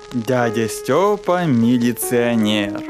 Дядя Степа милиционер.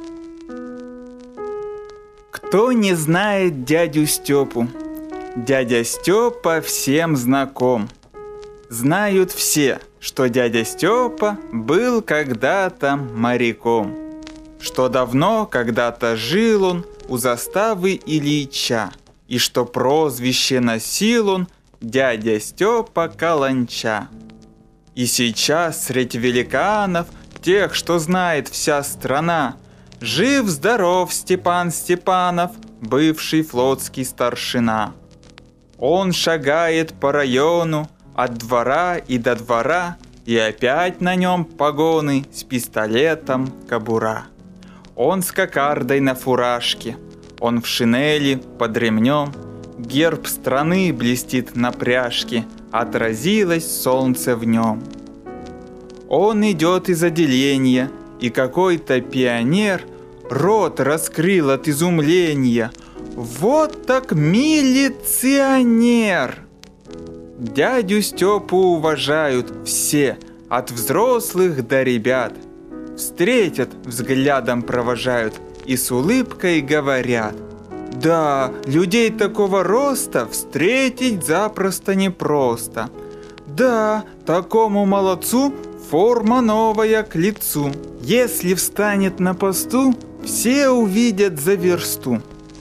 Кто не знает дядю Степу? Дядя Степа всем знаком. Знают все, что дядя Степа был когда-то моряком, что давно когда-то жил он у заставы Ильича, и что прозвище носил он дядя Степа Каланча. И сейчас средь великанов, тех, что знает вся страна, жив-здоров Степан Степанов, бывший флотский старшина. Он шагает по району от двора и до двора, и опять на нем погоны с пистолетом кобура. Он с кокардой на фуражке, он в шинели под ремнем, герб страны блестит на пряжке, отразилось солнце в нем. Он идет из отделения, и какой-то пионер рот раскрыл от изумления. Вот так милиционер! Дядю Степу уважают все, от взрослых до ребят. Встретят, взглядом провожают и с улыбкой говорят: да, людей такого роста встретить запросто непросто. Да, такому молодцу форма новая к лицу. Если встанет на посту, все увидят за версту.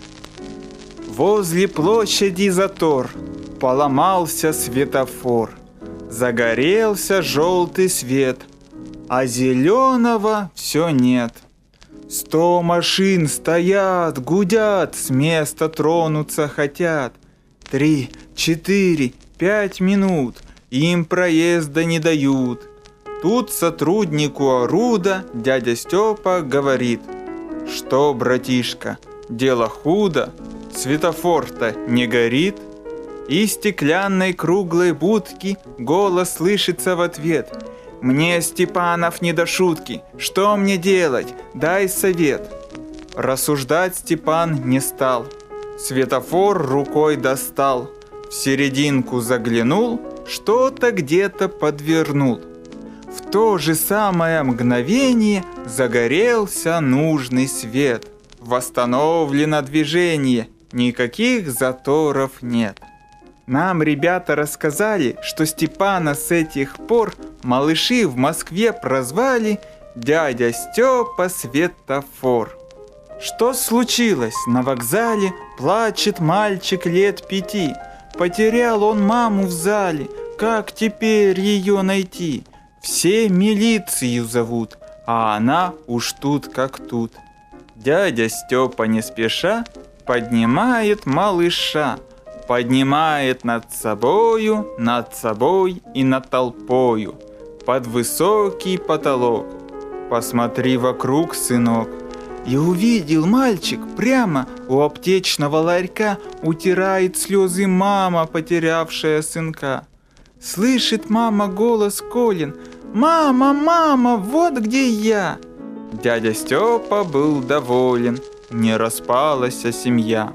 Возле площади затор, поломался светофор, загорелся желтый свет, а зеленого все нет. 100 машин стоят, гудят, с места тронуться хотят. 3, 4, 5 минут, им проезда не дают. Тут сотруднику оруда дядя Степа говорит: что, братишка, дело худо, светофор-то не горит? Из стеклянной круглой будки голос слышится в ответ: мне, Степанов, не до шутки, что мне делать, дай совет. Рассуждать Степан не стал, светофор рукой достал, в серединку заглянул, что-то где-то подвернул. В то же самое мгновение загорелся нужный свет. Восстановлено движение, никаких заторов нет. Нам ребята рассказали, что Степана с этих пор малыши в Москве прозвали дядя Степа Светофор. Что случилось? На вокзале плачет мальчик лет 5. Потерял он маму в зале, как теперь ее найти? Все милицию зовут, а она уж тут как тут. Дядя Степа не спеша поднимает малыша, поднимает над собой и над толпою, под высокий потолок. Посмотри вокруг, сынок. И увидел мальчик прямо у аптечного ларька утирает слезы мама, потерявшая сынка. Слышит мама голос Колин: «Мама, мама, вот где я!» Дядя Степа был доволен, не распалась семья.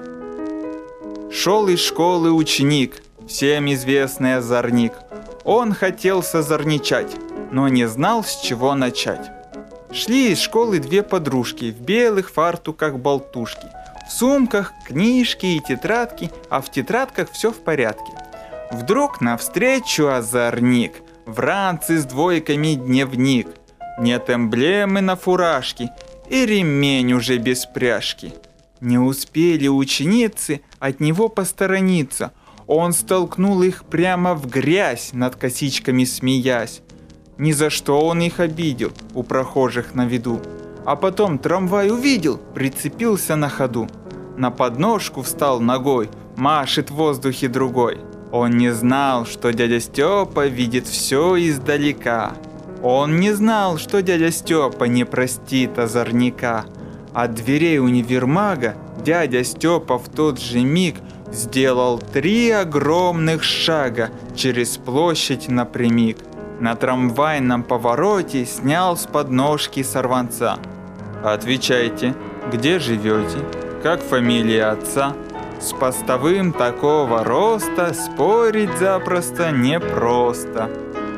Шел из школы ученик, всем известный озорник. Он хотел созорничать, но не знал, с чего начать. Шли из школы 2 подружки в белых фартуках болтушки, в сумках книжки и тетрадки, а в тетрадках все в порядке. Вдруг навстречу озорник, в ранце с 2 дневник. Нет эмблемы на фуражке, и ремень уже без пряжки. Не успели ученицы от него посторониться. Он столкнул их прямо в грязь, над косичками смеясь. Ни за что он их обидел, у прохожих на виду. А потом трамвай увидел, прицепился на ходу. На подножку встал ногой, машет в воздухе другой. Он не знал, что дядя Степа видит все издалека. Он не знал, что дядя Степа не простит озорника. От дверей универмага дядя Степа в тот же миг сделал 3 огромных шага через площадь напрямик. На трамвайном повороте снял с подножки сорванца. Отвечайте, где живете, как фамилия отца? С постовым такого роста спорить запросто непросто.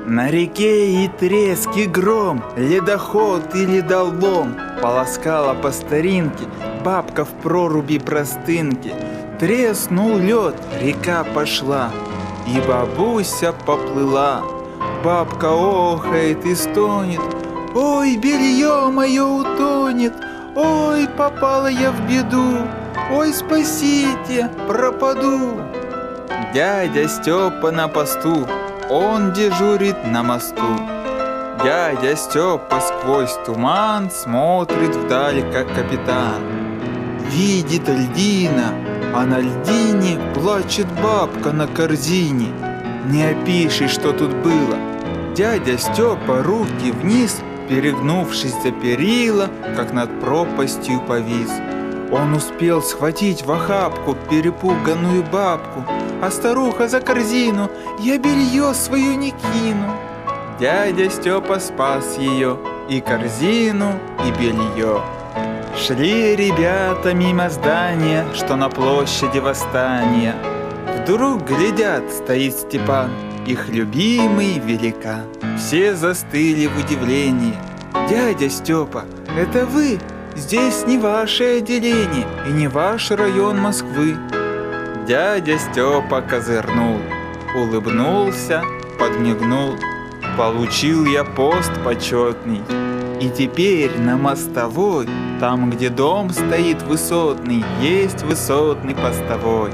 На реке и треск, и гром, ледоход и ледолом. Полоскала по старинке бабка в проруби простынки. Треснул лед, река пошла, и бабуся поплыла. Бабка охает и стонет: ой, белье мое утонет, ой, попала я в беду, ой, спасите, пропаду. Дядя Степа на посту, он дежурит на мосту. Дядя Степа сквозь туман смотрит вдаль, как капитан. Видит льдина, а на льдине плачет бабка на корзине. Не опиши, что тут было. Дядя Степа руки вниз, перегнувшись за перила, как над пропастью повис. Он успел схватить в охапку перепуганную бабку, а старуха за корзину: я белье свое не кину. Дядя Степа спас ее, и корзину, и белье. Шли ребята мимо здания, что на площади восстания. Вдруг глядят, стоит Степан, их любимый великан. Все застыли в удивлении. Дядя Степа, это вы? Здесь не ваше отделение и не ваш район Москвы. Дядя Степа козырнул, улыбнулся, подмигнул. Получил я пост почетный, и теперь на мостовой, там, где дом стоит высотный, есть высотный постовой.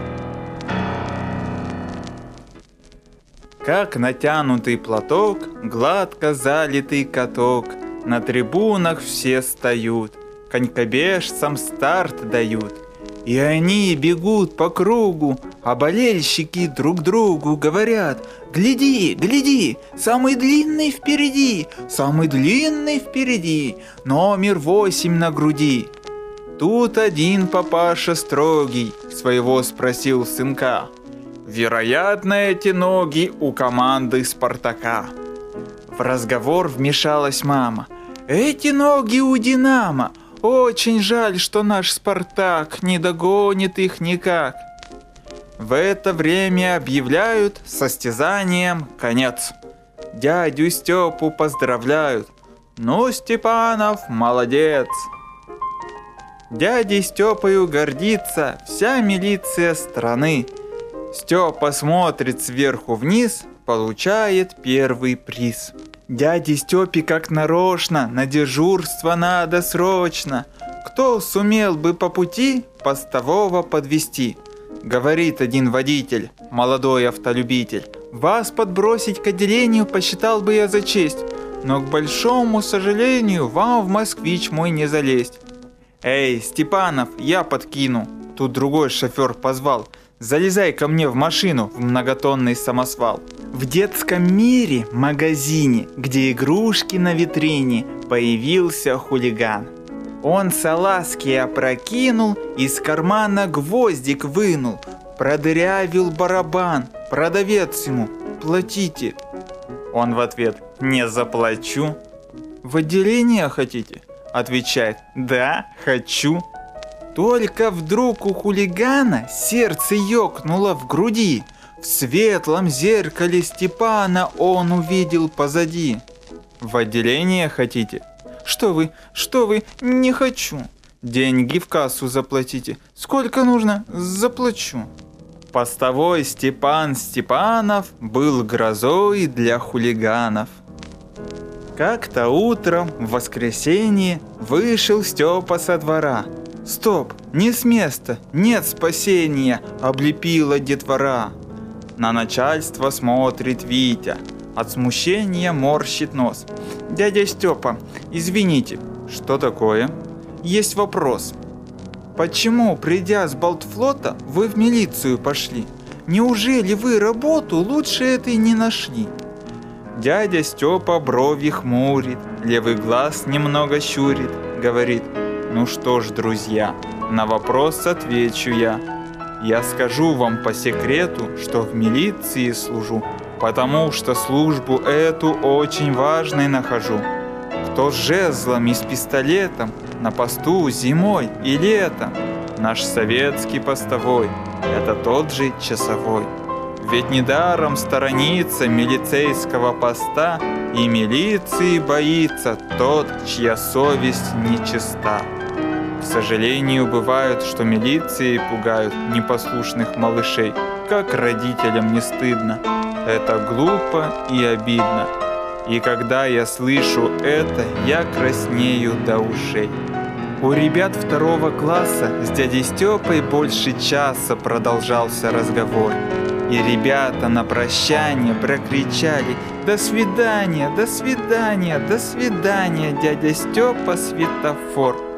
Как натянутый платок, гладко залитый каток, на трибунах все встают, конькобежцам старт дают. И они бегут по кругу, а болельщики друг другу говорят: гляди, гляди, самый длинный впереди, самый длинный впереди, номер 8 на груди. Тут один папаша строгий своего спросил сынка: вероятно, эти ноги у команды Спартака. В разговор вмешалась мама: эти ноги у Динамо. Очень жаль, что наш Спартак не догонит их никак. В это время объявляют: состязанием конец. Дядю Степу поздравляют: ну, Степанов, молодец. Дядей Степою гордится вся милиция страны. Степа смотрит сверху вниз, получает первый приз. Дяде Степе как нарочно на дежурство надо срочно. Кто сумел бы по пути постового подвести? Говорит один водитель, молодой автолюбитель: вас подбросить к отделению посчитал бы я за честь, но, к большому сожалению, вам в москвич мой не залезть. Эй, Степанов, я подкину. Тут другой шофер позвал: залезай ко мне в машину, в многотонный самосвал. В детском мире, магазине, где игрушки на витрине, появился хулиган. Он салазки опрокинул, из кармана гвоздик вынул, продырявил барабан. Продавец ему: платите. Он в ответ: не заплачу. В отделение хотите? Отвечает: да, хочу. Только вдруг у хулигана сердце ёкнуло в груди. В светлом зеркале Степана он увидел позади. В отделение хотите? Что вы, не хочу. Деньги в кассу заплатите. Сколько нужно? Заплачу. Постовой Степан Степанов был грозой для хулиганов. Как-то утром в воскресенье вышел Степа со двора. Стоп, не с места, нет спасения, облепила детвора. На начальство смотрит Витя, от смущения морщит нос. Дядя Степа, извините. Что такое? Есть вопрос. Почему, придя с Балтфлота, вы в милицию пошли? Неужели вы работу лучше этой не нашли? Дядя Степа брови хмурит, левый глаз немного щурит, говорит: ну что ж, друзья, на вопрос отвечу я. Я скажу вам по секрету, что в милиции служу, потому что службу эту очень важной нахожу. Кто с жезлом и с пистолетом на посту зимой и летом? Наш советский постовой, это тот же часовой. Ведь недаром сторонится милицейского поста, и милиции боится тот, чья совесть нечиста. К сожалению, бывает, что милиции пугают непослушных малышей, как родителям не стыдно. Это глупо и обидно. И когда я слышу это, я краснею до ушей. У ребят 2 класса с дядей Степой больше часа продолжался разговор. И ребята на прощание прокричали: «До свидания, до свидания, до свидания, дядя Степа светофор».